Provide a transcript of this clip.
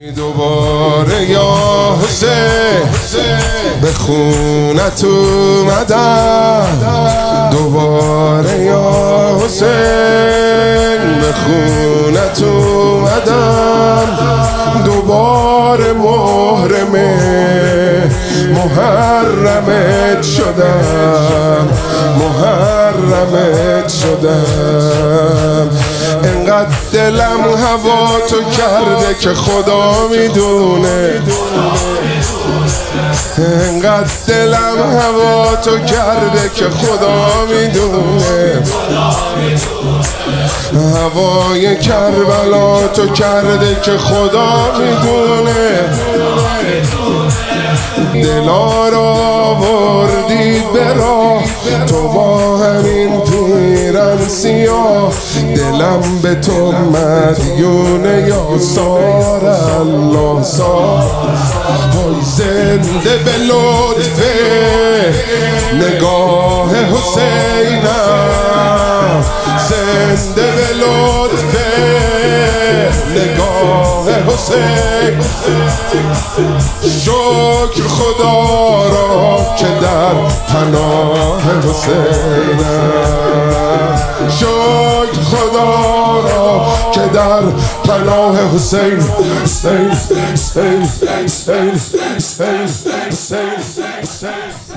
دوباره یا حسین به خونت اومدم، دوباره یا حسین به خونت اومدم، دوباره محرمت شدم، محرمت شدم. انقدر دلم هوا تو کرده که خدا میدونه، انقدر دلم هوا تو کرده که خدا میدونه، هوای کربلا تو کرده که خدا میدونه. دلا را آوردی به راه تو با همین پیرن سیاه، دلم به تو مدیونه یا سار الله سار. زنده به لطف نگاه حسینم، زنده به لطف نگاه حسین. شکر خدا را که در پناه حسینم، شکر خدا را که در پناه حسین. حسین حسین حسین حسین حسین حسین.